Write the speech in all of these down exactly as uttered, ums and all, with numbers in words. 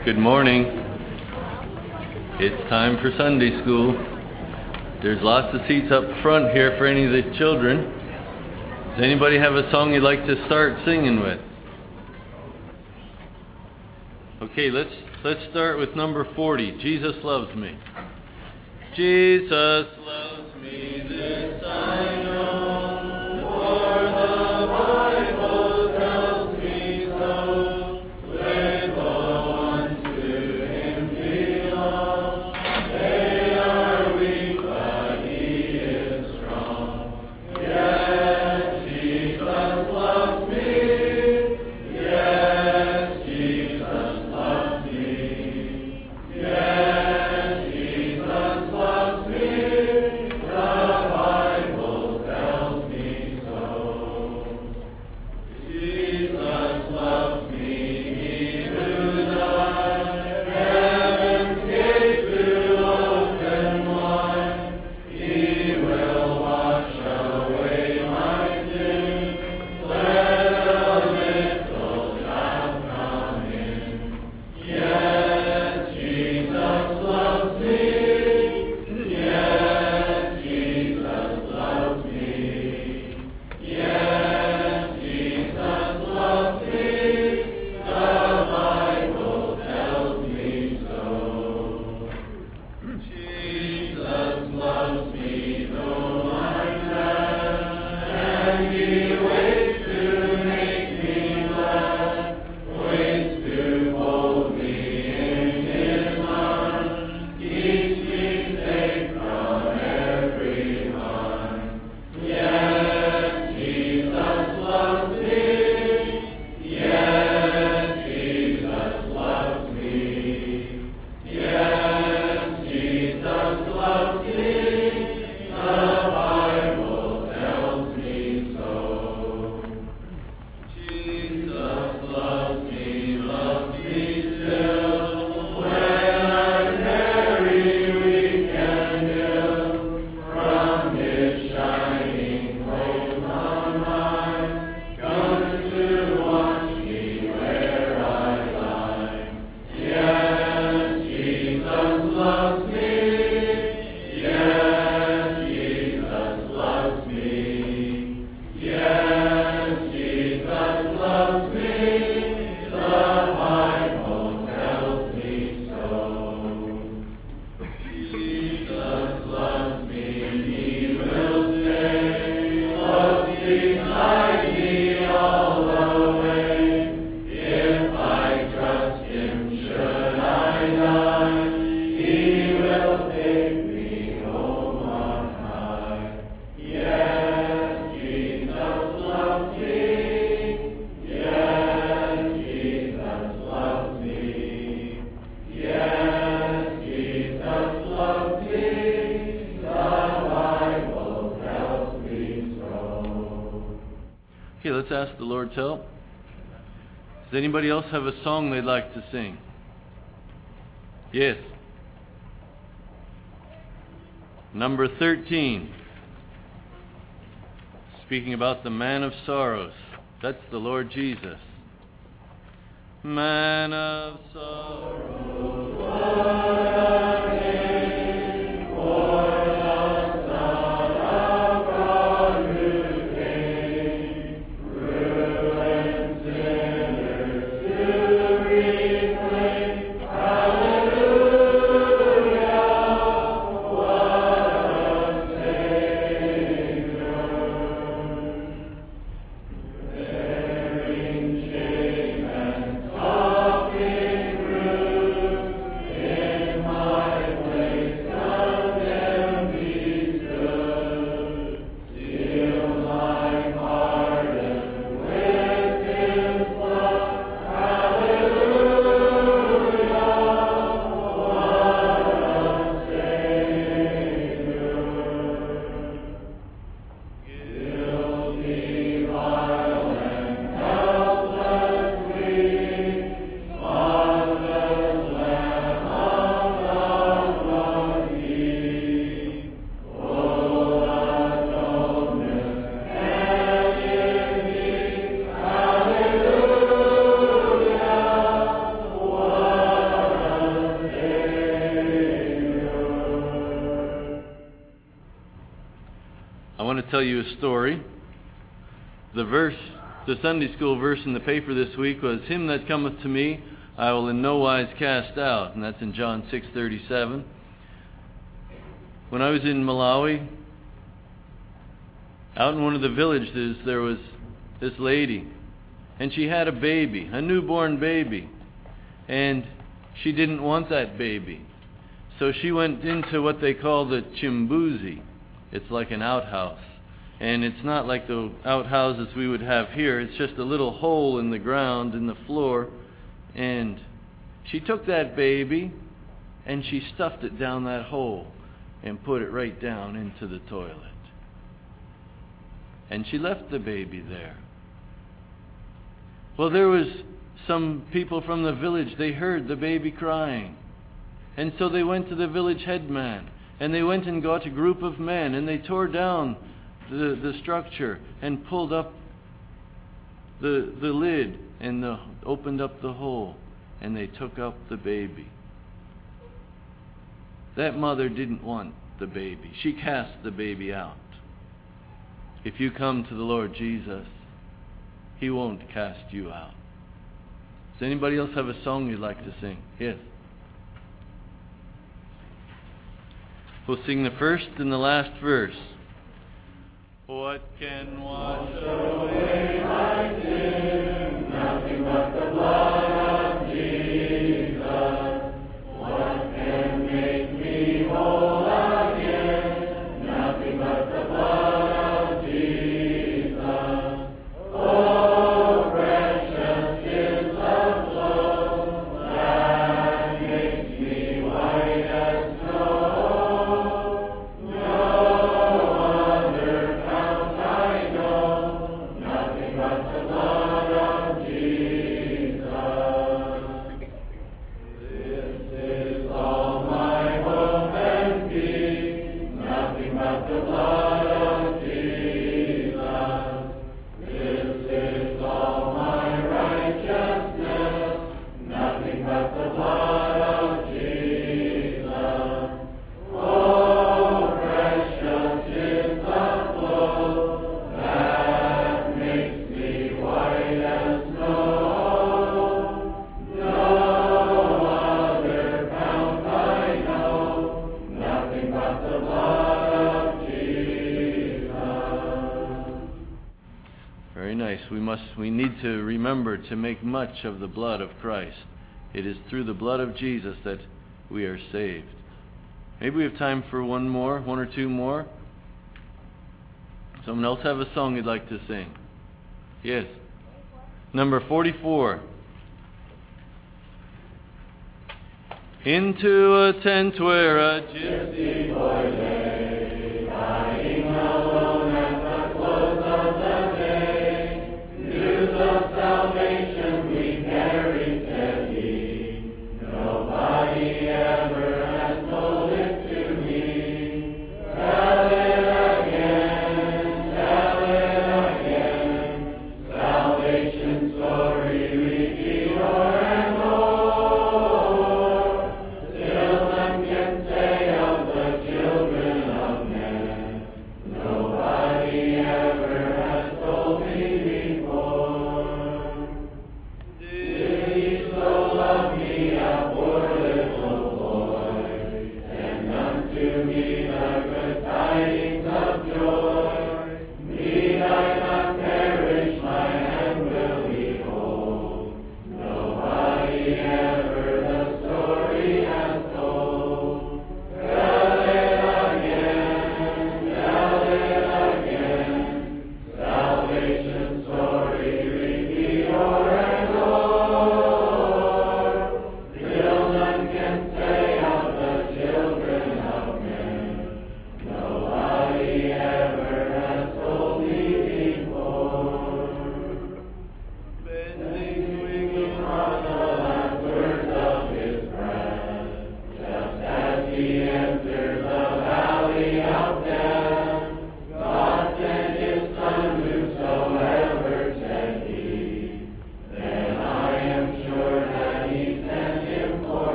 Good morning. It's time for Sunday school. There's lots of seats up front here for any of the children. Does anybody have a song you'd like to start singing with? Okay, let's let's start with number forty. Jesus Loves Me. Jesus loves me, this I know, for the Bible tells me so. Little ones to Him belong. They are weak, but He is strong. Yes, Jesus loves me. Yes, Jesus loves me. Yes, Jesus loves me. The Bible tells me so. Jesus loves me, He who died. Heaven's gates will open wide. He will wash away my sin. Let a little child come in. Yes, Jesus loves me. Yes, Jesus loves me. Yes, Jesus loves me. The Bible tells me so. Jesus loves me, though I'm sad, and He waits to make me glad, waits to hold me in His arms, keeps me safe from every harm. Yes, Jesus loves me. Yes, Jesus loves me. Yes, Jesus loves me. The Bible tells me so. Jesus loves me, loves me still, when I'm very weak and ill. From His shining place on high, comes to watch me where I lie. Yes, Jesus loves me. Yes, Jesus loves me. Yes, Jesus loves me. The Bible tells me so. Jesus loves me, He will stay, loves beside me all the way. If I trust Him, should I die, He will take me home on high. Yes, Jesus loves me. Yes, Jesus loves me. Yes, Jesus loves me. The Bible tells me so. Okay, let's ask the Lord's help. Does anybody else have a song they'd like to sing? Yes. Number thirteen. Speaking about the man of sorrows. That's the Lord Jesus. Man of sorrows, what a name for the Son of God who came, ruined sinners to reclaim. Hallelujah, what a Savior. Bearing shame and scoffing rude, tell you a story. The verse, the Sunday school verse in the paper this week was, "Him that cometh to me, I will in no wise cast out." And that's in John six thirty-seven. When I was in Malawi, out in one of the villages, there was this lady, and she had a baby, a newborn baby, and she didn't want that baby. So she went into what they call the chimbuzi. It's like an outhouse. And it's not like the outhouses we would have here. It's just a little hole in the ground, in the floor. And she took that baby and she stuffed it down that hole and put it right down into the toilet. And she left the baby there. Well, there was some people from the village. They heard the baby crying. And so they went to the village headman. And they went and got a group of men. And they tore down the, the structure and pulled up the, the lid and the, opened up the hole. And they took up the baby. That mother didn't want the baby. She cast the baby out. If you come to the Lord Jesus, He won't cast you out. Does anybody else have a song you'd like to sing? Yes. We'll sing the first and the last verse. What can wash away my sin? Nothing but the blood of Jesus. What can make me whole again? Nothing but the blood of Jesus. Oh, precious is the flow that makes me white as snow. No other fount I know, nothing but the blood of Jesus. This is all my hope and peace, nothing but the blood of Jesus. This is all my righteousness, nothing but the blood of Jesus. Oh, precious is the flow that makes me white as snow. No other fount I know, nothing but the blood of Jesus. Very nice. We must, we need to remember to make much of the blood of Christ. It is through the blood of Jesus that we are saved. Maybe we have time for one more, one or two more. Someone else have a song you'd like to sing? Yes. Number forty-four. Into a tent where a gypsy boy lay, dying alone at the close of the day. News of salvation we carry, said he. Nobody ever has told it to me. Tell it again, tell it again. Salvation story repeat o'er and o'er, till none can say of the children of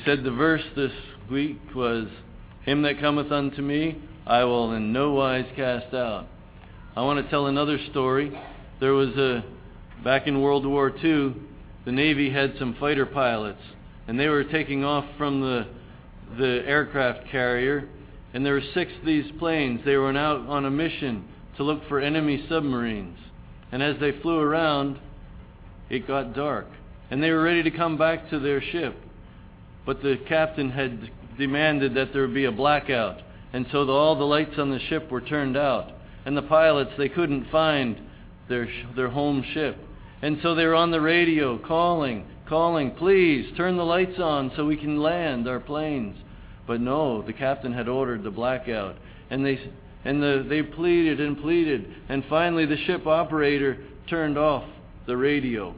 said the verse this week was, "Him that cometh unto me, I will in no wise cast out." I want to tell another story. There was a, back in World War Two, the Navy had some fighter pilots, and they were taking off from the the aircraft carrier, and there were six of these planes. They were out on a mission to look for enemy submarines. And as they flew around, it got dark, and they were ready to come back to their ship. But the captain had demanded that there be a blackout, and so the, all the lights on the ship were turned out. And the pilots, they couldn't find their their home ship. And so they were on the radio calling, calling, "Please turn the lights on so we can land our planes." But no, the captain had ordered the blackout. And they and the, they pleaded and pleaded. And finally the ship operator turned off the radio.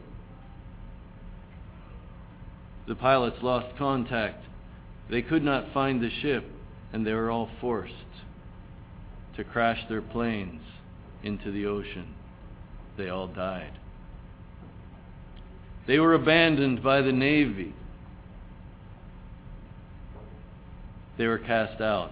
The pilots lost contact. They could not find the ship, and they were all forced to crash their planes into the ocean. They all died. They were abandoned by the Navy. They were cast out.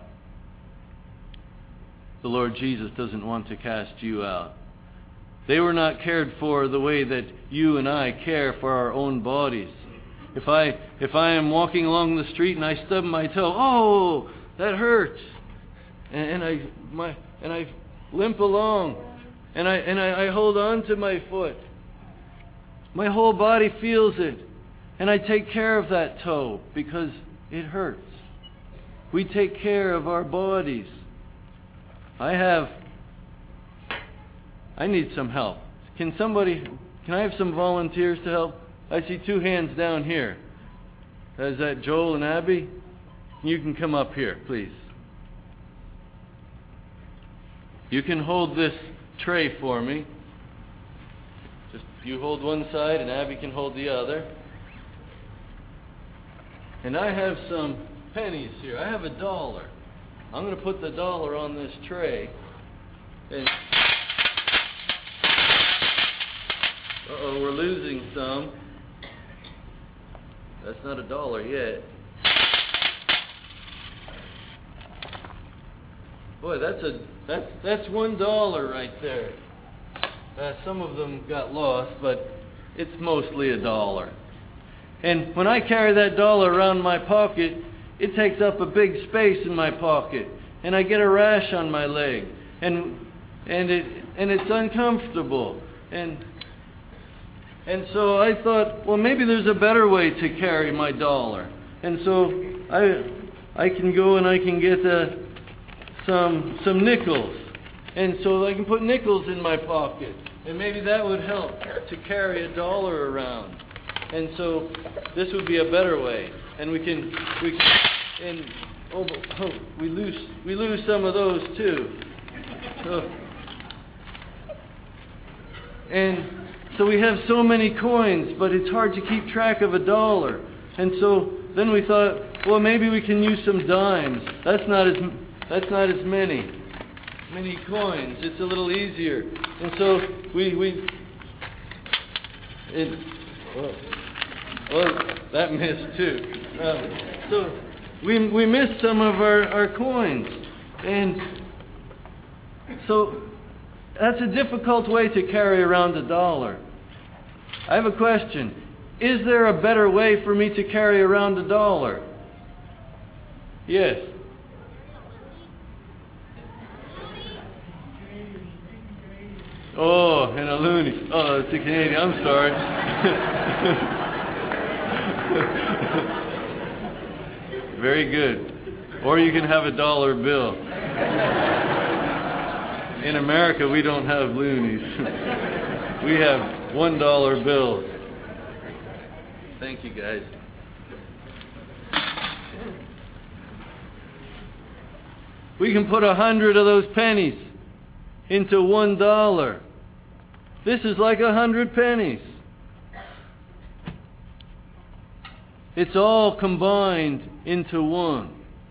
The Lord Jesus doesn't want to cast you out. They were not cared for the way that you and I care for our own bodies. If I if I am walking along the street and I stub my toe, oh, that hurts, and, and I my and I limp along, and I and I, I hold on to my foot. My whole body feels it, and I take care of that toe because it hurts. We take care of our bodies. I have. I need some help. Can somebody? Can I have some volunteers to help? I see two hands down here. Is that Joel and Abby? You can come up here, please. You can hold this tray for me. Just you hold one side and Abby can hold the other. And I have some pennies here. I have a dollar. I'm going to put the dollar on this tray. And uh-oh, we're losing some. That's not a dollar yet. Boy, that's a that's that's one dollar right there. Uh, some of them got lost, but it's mostly a dollar. And when I carry that dollar around my pocket, it takes up a big space in my pocket, and I get a rash on my leg, and and it and it's uncomfortable. And And so I thought, well, maybe there's a better way to carry my dollar. And so I I can go and I can get uh, some some nickels. And so I can put nickels in my pocket. And maybe that would help to carry a dollar around. And so this would be a better way. And we can we can and oh, oh we lose we lose some of those too. So and So we have so many coins, but it's hard to keep track of a dollar. And so then we thought, well, maybe we can use some dimes. That's not as that's not as many many coins. It's a little easier. And so we we it well, well that missed too. Um, so we we missed some of our, our coins, and so that's a difficult way to carry around a dollar. I have a question. Is there a better way for me to carry around a dollar? Yes. Oh, and a loonie. Oh, it's a Canadian. I'm sorry. Very good. Or you can have a dollar bill. In America, we don't have loonies. We have one dollar bills. Thank you, guys. We can put a hundred of those pennies into one dollar. This is like a hundred pennies. It's all combined into one.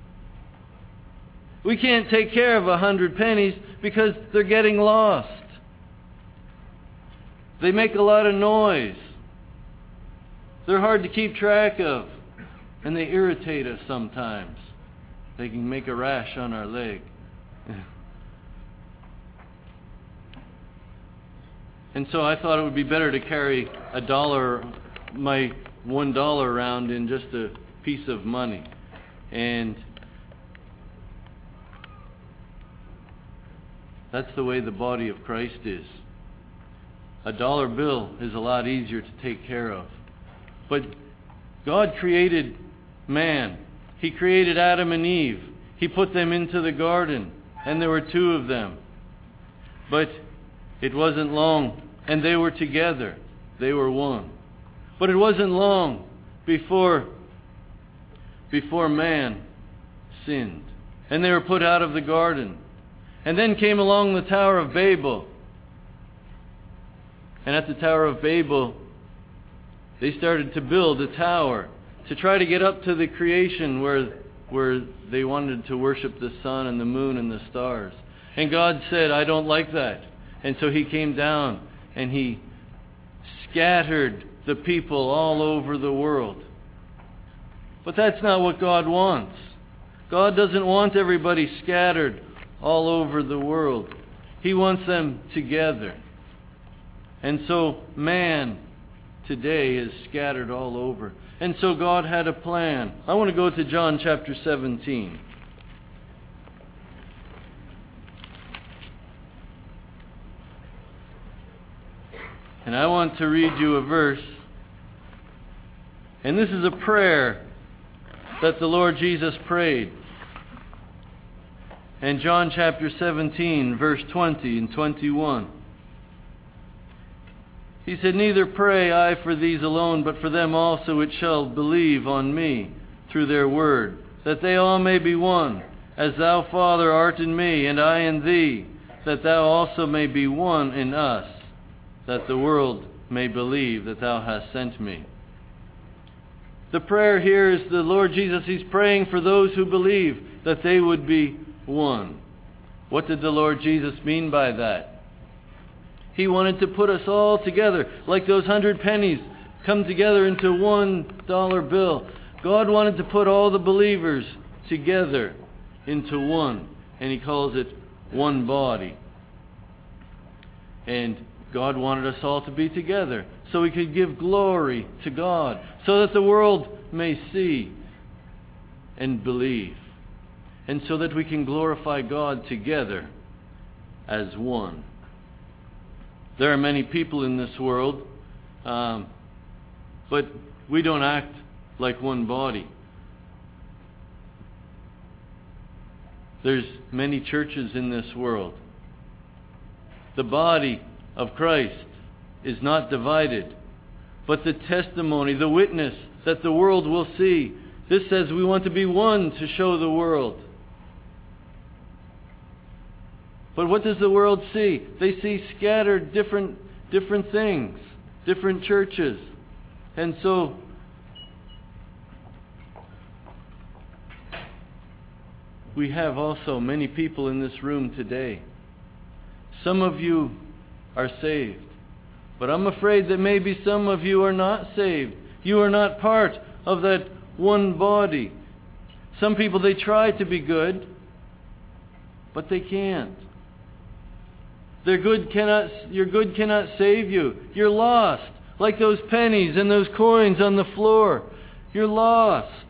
We can't take care of a hundred pennies because they're getting lost. They make a lot of noise. They're hard to keep track of. And they irritate us sometimes. They can make a rash on our leg. And so I thought it would be better to carry a dollar, my one dollar around in just a piece of money. And that's the way the body of Christ is. A dollar bill is a lot easier to take care of. But God created man. He created Adam and Eve. He put them into the garden, and there were two of them. But it wasn't long, and they were together. They were one. But it wasn't long before, before man sinned. And they were put out of the garden. And then came along the Tower of Babel. And at the Tower of Babel, they started to build a tower to try to get up to the creation where, where they wanted to worship the sun and the moon and the stars. And God said, I don't like that. And so He came down and He scattered the people all over the world. But that's not what God wants. God doesn't want everybody scattered all over the world. He wants them together. And so man today is scattered all over. And so God had a plan. I want to go to John chapter seventeen. And I want to read you a verse. And this is a prayer that the Lord Jesus prayed. In John chapter seventeen, verse twenty and twenty-one. He said, Neither pray I for these alone, but for them also which shall believe on me through their word, that they all may be one, as thou, Father, art in me, and I in thee, that thou also may be one in us, that the world may believe that thou hast sent me. The prayer here is the Lord Jesus, He's praying for those who believe, that they would be one. What did the Lord Jesus mean by that? He wanted to put us all together, like those hundred pennies come together into one dollar bill. God wanted to put all the believers together into one, and He calls it one body. And God wanted us all to be together so we could give glory to God, so that the world may see and believe, and so that we can glorify God together as one. There are many people in this world, um, but we don't act like one body. There's many churches in this world. The body of Christ is not divided, but the testimony, the witness that the world will see. This says we want to be one to show the world. But what does the world see? They see scattered different different things, different churches. And so we have also many people in this room today. Some of you are saved, but I'm afraid that maybe some of you are not saved. You are not part of that one body. Some people, they try to be good, but they can't. Their good cannot, your good cannot save you. You're lost. Like those pennies and those coins on the floor. You're lost.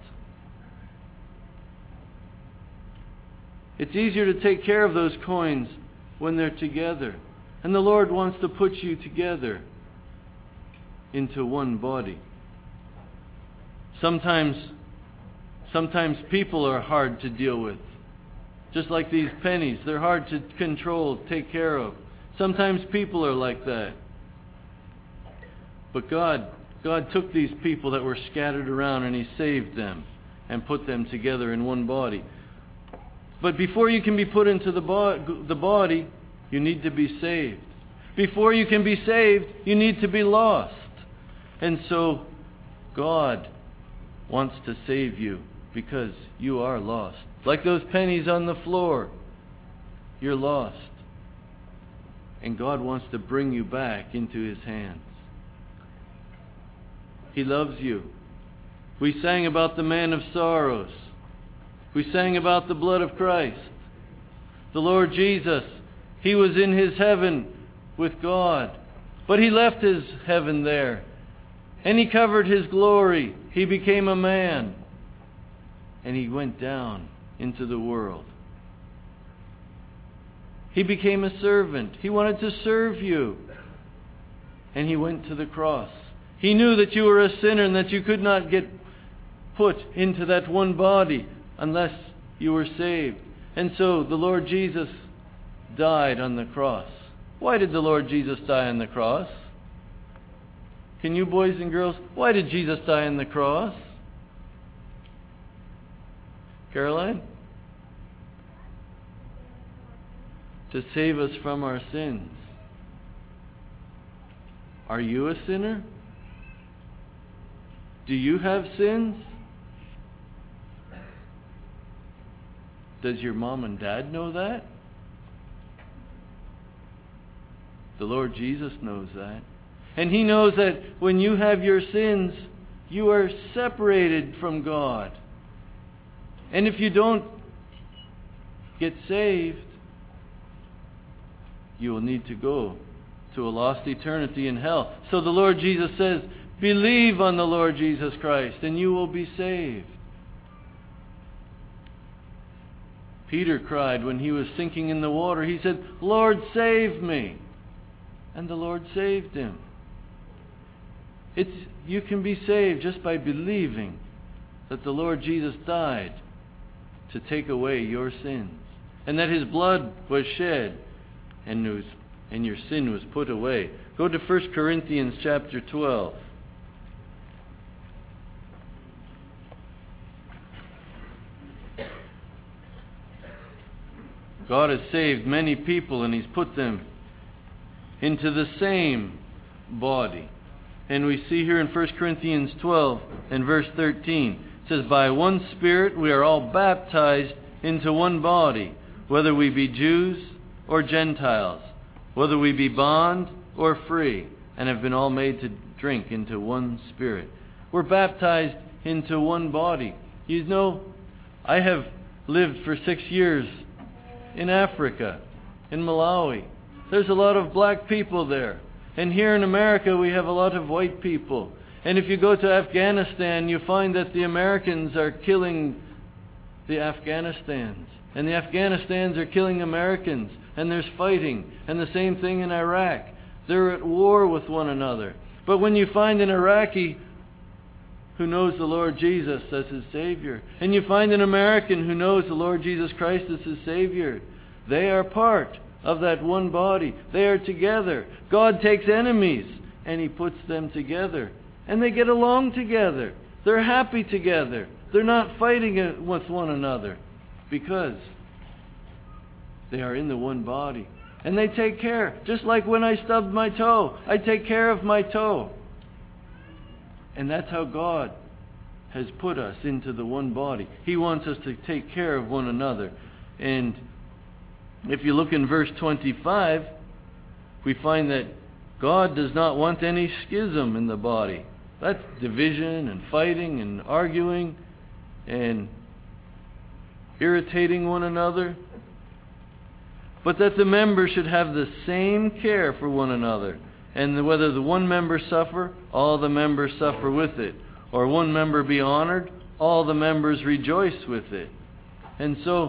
It's easier to take care of those coins when they're together. And the Lord wants to put you together into one body. Sometimes, sometimes people are hard to deal with. Just like these pennies, they're hard to control, take care of. Sometimes people are like that. But God, God took these people that were scattered around and He saved them and put them together in one body. But before you can be put into the, bo- the body, you need to be saved. Before you can be saved, you need to be lost. And so God wants to save you because you are lost. Like those pennies on the floor, you're lost. And God wants to bring you back into His hands. He loves you. We sang about the man of sorrows. We sang about the blood of Christ. The Lord Jesus, He was in His heaven with God. But He left His heaven there. And He covered His glory. He became a man. And He went down into the world. He became a servant. He wanted to serve you. And He went to the cross. He knew that you were a sinner and that you could not get put into that one body unless you were saved. And so the Lord Jesus died on the cross. Why did the Lord Jesus die on the cross? Can you boys and girls, why did Jesus die on the cross? Caroline? To save us from our sins. Are you a sinner? Do you have sins? Does your mom and dad know that? The Lord Jesus knows that. And He knows that when you have your sins, you are separated from God. And if you don't get saved, you will need to go to a lost eternity in hell. So the Lord Jesus says, believe on the Lord Jesus Christ and you will be saved. Peter cried when he was sinking in the water. He said, Lord, save me. And the Lord saved him. It's, you can be saved just by believing that the Lord Jesus died to take away your sins. And that His blood was shed and, was, and your sin was put away. Go to First Corinthians chapter twelve. God has saved many people and He's put them into the same body. And we see here in First Corinthians twelve and verse thirteen, it says, by one Spirit we are all baptized into one body, whether we be Jews or Gentiles, whether we be bond or free, and have been all made to drink into one Spirit. We're baptized into one body. You know, I have lived for six years in Africa, in Malawi. There's a lot of black people there. And here in America we have a lot of white people. And if you go to Afghanistan, you find that the Americans are killing the Afghanistans. And the Afghanistans are killing Americans. And there's fighting. And the same thing in Iraq. They're at war with one another. But when you find an Iraqi who knows the Lord Jesus as his Savior, and you find an American who knows the Lord Jesus Christ as his Savior, they are part of that one body. They are together. God takes enemies and He puts them together. And they get along together. They're happy together. They're not fighting with one another because they are in the one body. And they take care. Just like when I stubbed my toe, I take care of my toe. And that's how God has put us into the one body. He wants us to take care of one another. And if you look in verse twenty-five, we find that God does not want any schism in the body. That's division and fighting and arguing and irritating one another. But that the members should have the same care for one another. And whether the one member suffer, all the members suffer with it. Or one member be honored, all the members rejoice with it. And so,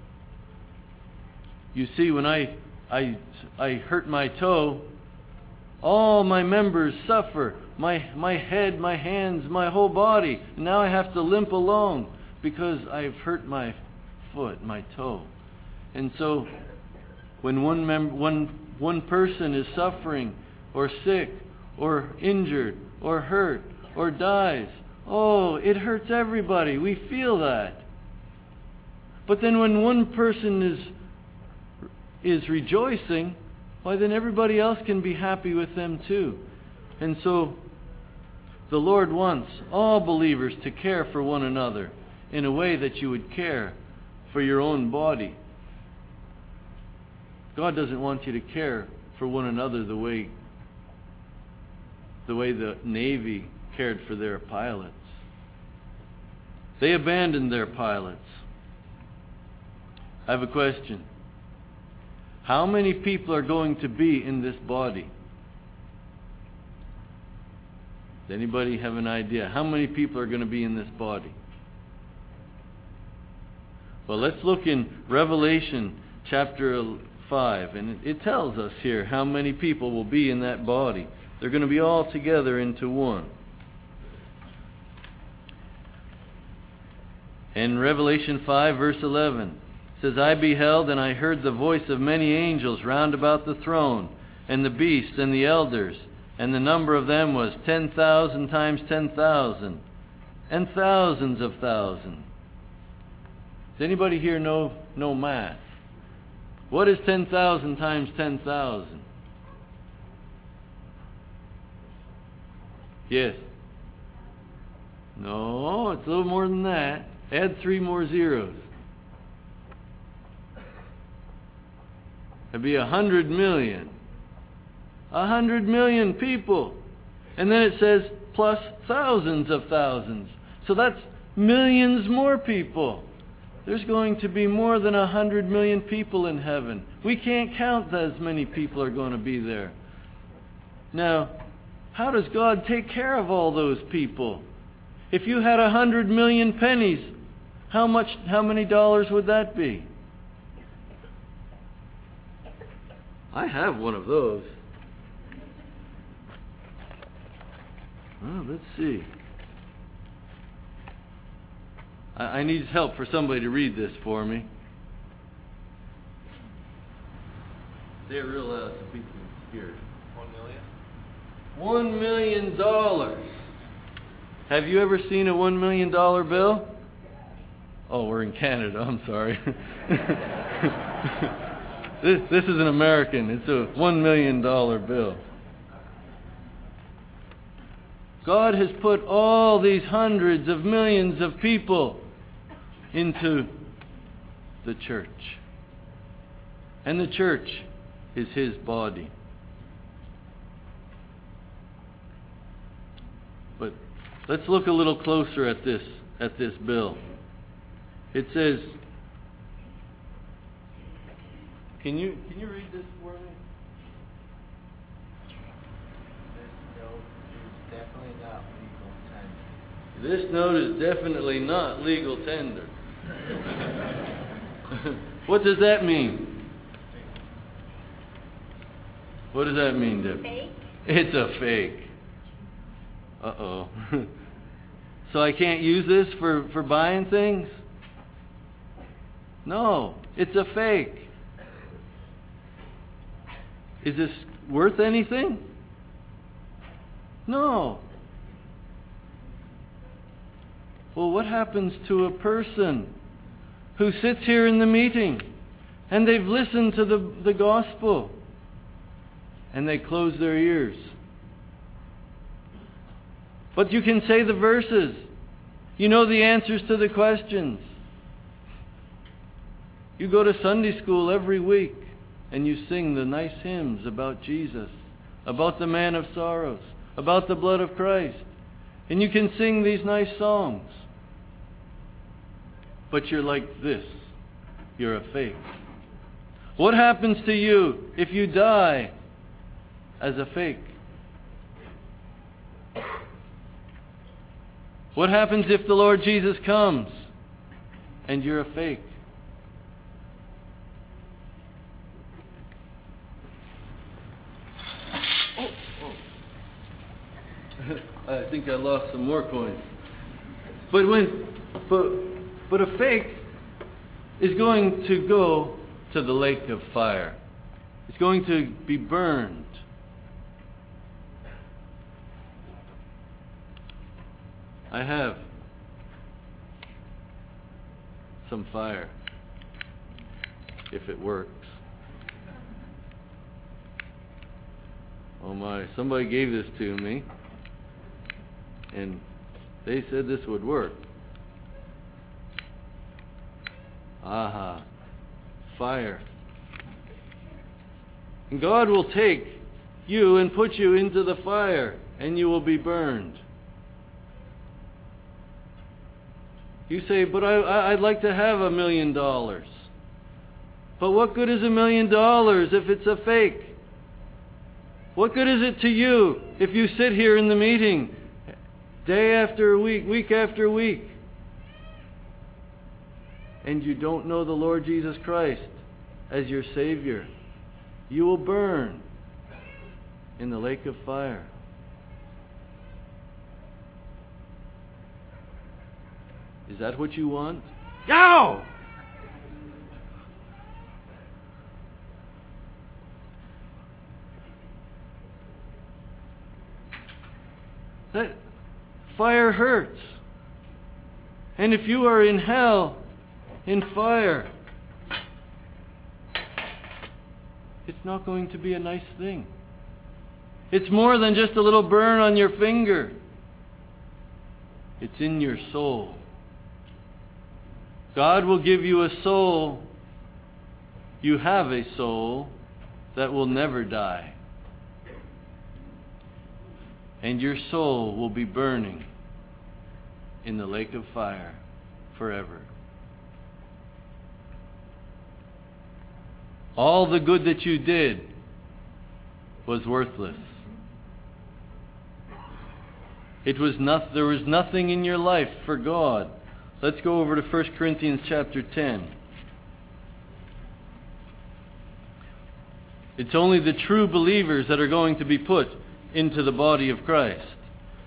you see, when I, I, I hurt my toe, all my members suffer. My, my head, my hands, my whole body. And now I have to limp along because I've hurt my foot, my toe. And so, when one, mem- one, one person is suffering, or sick, or injured, or hurt, or dies, oh, it hurts everybody. We feel that. But then when one person is is rejoicing, why then everybody else can be happy with them too. And so the Lord wants all believers to care for one another in a way that you would care for your own body. God doesn't want you to care for one another the way the way the Navy cared for their pilots. They abandoned their pilots. I have a question. How many people are going to be in this body? Does anybody have an idea? How many people are going to be in this body? Well, let's look in Revelation chapter five, and it tells us here how many people will be in that body. They're going to be all together into one. In Revelation five, verse eleven, it says, I beheld, and I heard the voice of many angels round about the throne, and the beast, and the elders, and the number of them was ten thousand times ten thousand, and thousands of thousands. Does anybody here know, know math? What is ten thousand times ten thousand? Yes? No, it's a little more than that. Add three more zeros. That'd be a hundred million. A hundred million people. And then it says plus thousands of thousands. So that's millions more people. There's going to be more than a hundred million people in heaven. We can't count as many people are going to be there. Now, how does God take care of all those people? If you had a hundred million pennies, how much, how many dollars would that be? I have one of those. Well, let's see. I, I need help for somebody to read this for me. Say it real loud so people can hear it. One million? One million dollars. Have you ever seen a one million dollar bill? Oh, we're in Canada. I'm sorry. this, this is an American. It's a one million dollar bill. God has put all these hundreds of millions of people into the church. And the church is His body. But let's look a little closer at this, at this bill. It says, can you can you read this for me? This note is definitely not legal tender. This note is definitely not legal tender. What does that mean? What does that mean, Deb? Fake? It's a fake. Uh-oh. So I can't use this for, for buying things? No, it's a fake. Is this worth anything? No. Well, what happens to a person who sits here in the meeting and they've listened to the, the gospel and they close their ears? But you can say the verses. You know the answers to the questions. You go to Sunday school every week and you sing the nice hymns about Jesus, about the man of sorrows, about the blood of Christ. And you can sing these nice songs. But you're like this. You're a fake. What happens to you if you die as a fake? What happens if the Lord Jesus comes and you're a fake? Oh, oh. I think I lost some more coins. But when, but, but a fake is going to go to the lake of fire. It's going to be burned. I have some fire, if it works. Oh my, somebody gave this to me, and they said this would work. Aha, fire. And God will take you and put you into the fire, and you will be burned. You say, but I, I, I'd like to have a million dollars. But what good is a million dollars if it's a fake? What good is it to you if you sit here in the meeting day after week, week after week, and you don't know the Lord Jesus Christ as your Savior? You will burn in the lake of fire. Is that what you want? No! That fire hurts. And if you are in hell, in fire, it's not going to be a nice thing. It's more than just a little burn on your finger. It's in your soul. God will give you a soul. You have a soul that will never die. And your soul will be burning in the lake of fire forever. All the good that you did was worthless. It was not, there was nothing in your life for God. Let's go over to First Corinthians chapter ten. It's only the true believers that are going to be put into the body of Christ.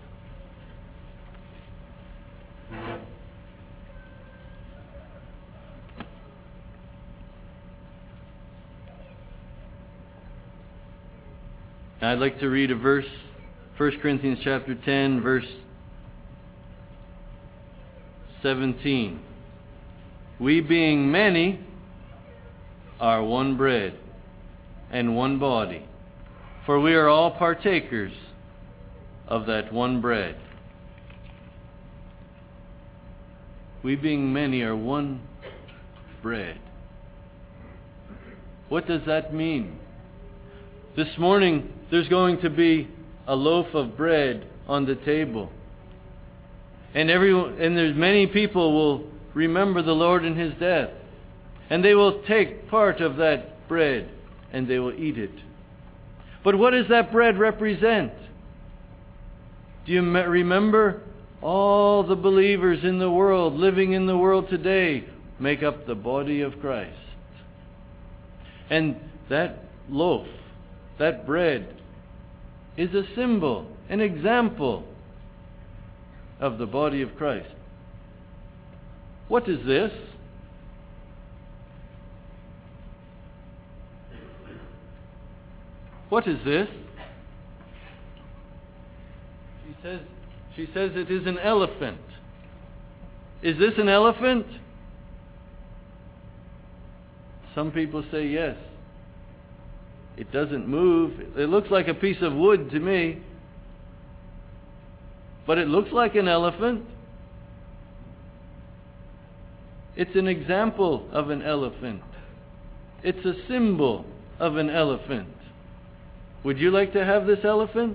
I'd like to read a verse, First Corinthians chapter ten, verse seventeen. We being many are one bread and one body, for we are all partakers of that one bread. We being many are one bread. What does that mean? This morning, there's going to be a loaf of bread on the table. And everyone, and there's many people will remember the Lord in His death. And they will take part of that bread and they will eat it. But what does that bread represent? Do you remember? All the believers in the world, living in the world today, make up the body of Christ. And that loaf, that bread, is a symbol, an example of the body of Christ. What is this? What is this? She says, she says it is an elephant. Is this an elephant? Some people say yes. It doesn't move. It looks like a piece of wood to me. But it looks like an elephant. It's an example of an elephant. It's a symbol of an elephant. Would you like to have this elephant?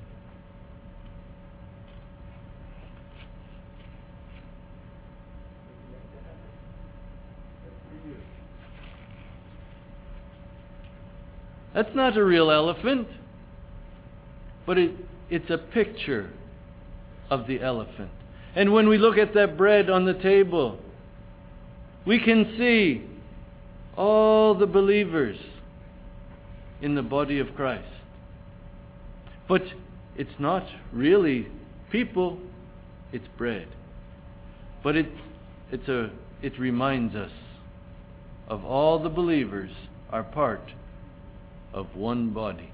That's not a real elephant, but it, it's a picture of the elephant. And when we look at that bread on the table, we can see all the believers in the body of Christ. But it's not really people, it's bread. But it, it's a, it reminds us of all the believers are part of one body.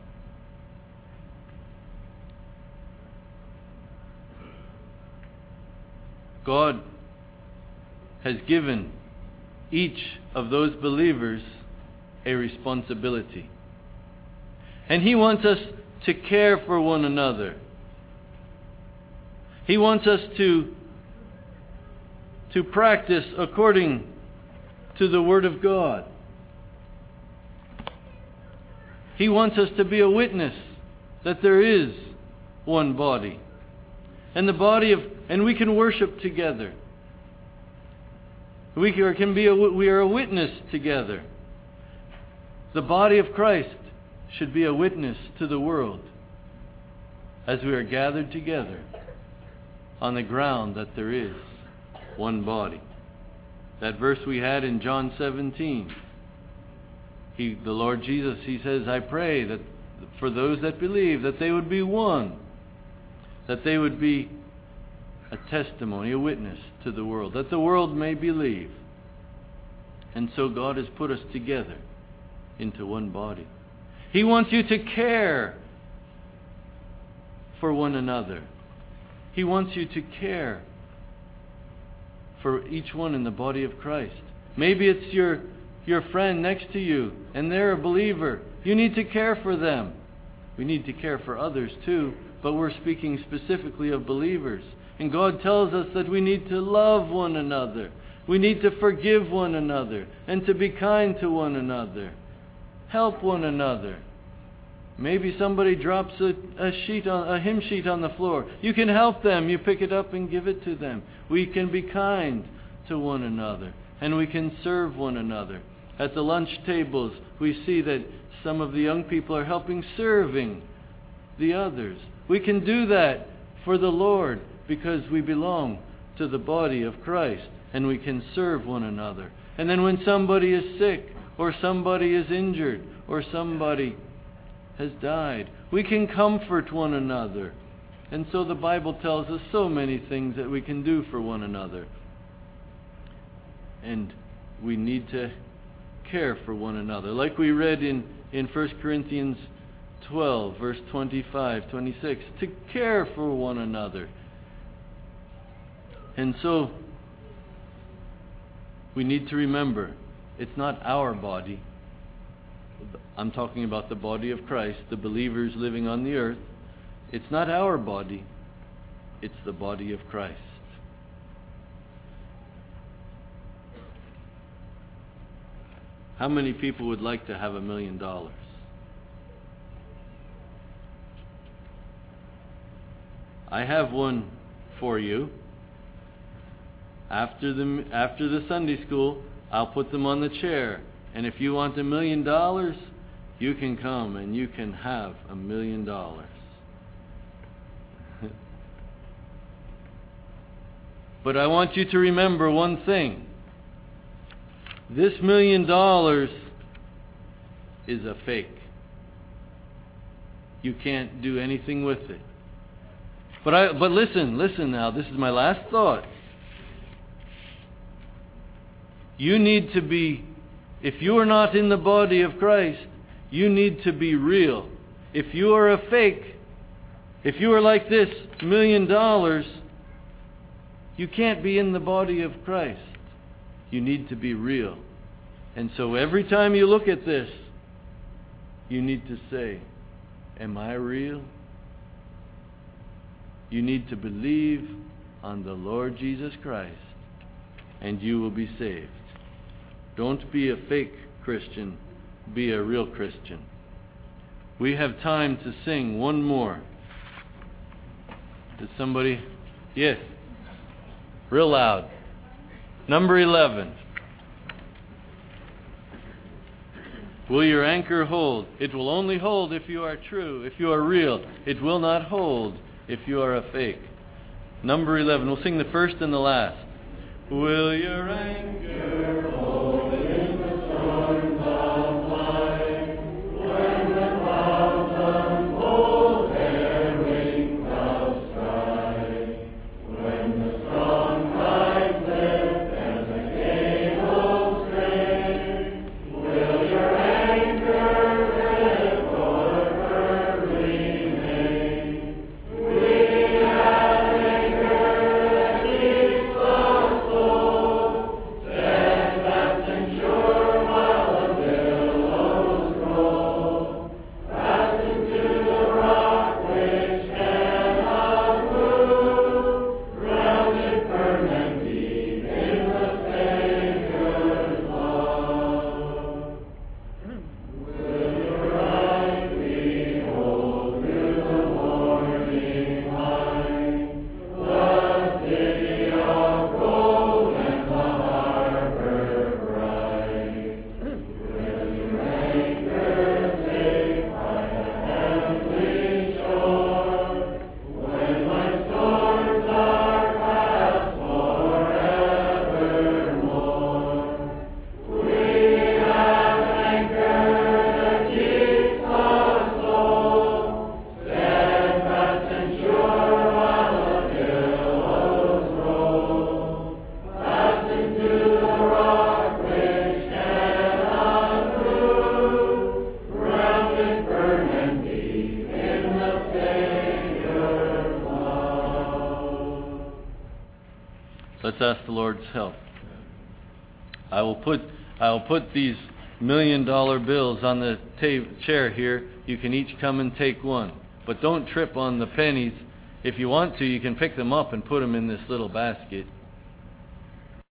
God has given each of those believers a responsibility. And He wants us to care for one another. He wants us to, to practice according to the Word of God. He wants us to be a witness that there is one body. And the body of, and we can worship together. We can be a, we are a witness together. The body of Christ should be a witness to the world as we are gathered together on the ground that there is one body. That verse we had in John seventeen. He, the Lord Jesus, He says, I pray that for those that believe, that they would be one, that they would be a testimony, a witness to the world, that the world may believe. And so God has put us together into one body. He wants you to care for one another. He wants you to care for each one in the body of Christ. Maybe it's your your friend next to you and they're a believer. You need to care for them. We need to care for others too, but we're speaking specifically of believers. And God tells us that we need to love one another. We need to forgive one another and to be kind to one another. Help one another. Maybe somebody drops a, a sheet on a hymn sheet on the floor. You can help them. You pick it up and give it to them. We can be kind to one another, and we can serve one another. At the lunch tables, we see that some of the young people are helping serving the others. We can do that for the Lord because we belong to the body of Christ, and we can serve one another. And then when somebody is sick, or somebody is injured, or somebody has died, we can comfort one another. And so the Bible tells us so many things that we can do for one another. And we need to care for one another. Like we read in, in First Corinthians twelve, verse twenty-five, twenty-six, to care for one another. And so we need to remember, it's not our body. I'm talking about the body of Christ, the believers living on the earth. It's not our body, it's the body of Christ. How many people would like to have a million dollars? I have one for you. After the after the Sunday school, I'll put them on the chair. And if you want a million dollars, you can come and you can have a million dollars. But I want you to remember one thing. This million dollars is a fake. You can't do anything with it. But I but listen, listen now, this is my last thought. You need to be, if you are not in the body of Christ, you need to be real. If you are a fake, if you are like this million dollars, you can't be in the body of Christ. You need to be real. And so every time you look at this, you need to say, am I real? You need to believe on the Lord Jesus Christ, and you will be saved. Don't be a fake Christian, be a real Christian. We have time to sing one more. Did somebody? Yes. Real loud. Number eleven. Will your anchor hold? It will only hold if you are true, if you are real. It will not hold if you are a fake. Number eleven. We'll sing the first and the last. Will your anchor hold in the storms of life, when the clouds unfold their wings of strife, when the strong tides lift and the cables strain? Will your anchor ever remain? We have anchor that keeps our soul steady. Let's ask the Lord's help. I will put I will put these million dollar bills on the ta- chair here. You can each come and take one. But don't trip on the pennies. If you want to, you can pick them up and put them in this little basket.